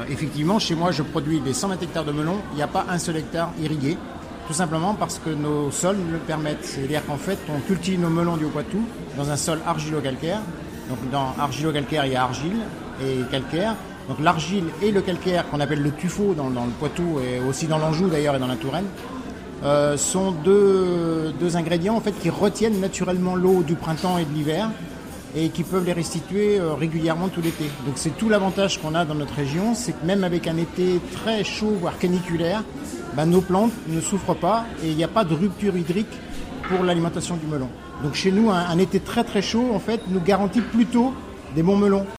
effectivement, chez moi, je produis les 120 hectares de melons. Il n'y a pas un seul hectare irrigué. Tout simplement parce que nos sols le permettent. C'est-à-dire qu'en fait, on cultive nos melons du Haut-Poitou dans un sol argilo-calcaire. Donc dans argilo-calcaire, il y a argile et calcaire. Donc l'argile et le calcaire, qu'on appelle le tuffeau dans le Poitou et aussi dans l'Anjou d'ailleurs et dans la Touraine, sont deux ingrédients en fait qui retiennent naturellement l'eau du printemps et de l'hiver et qui peuvent les restituer régulièrement tout l'été. Donc c'est tout l'avantage qu'on a dans notre région, c'est que même avec un été très chaud, voire caniculaire, nos plantes ne souffrent pas et il n'y a pas de rupture hydrique pour l'alimentation du melon. Donc chez nous, un été très très chaud en fait nous garantit plutôt des bons melons.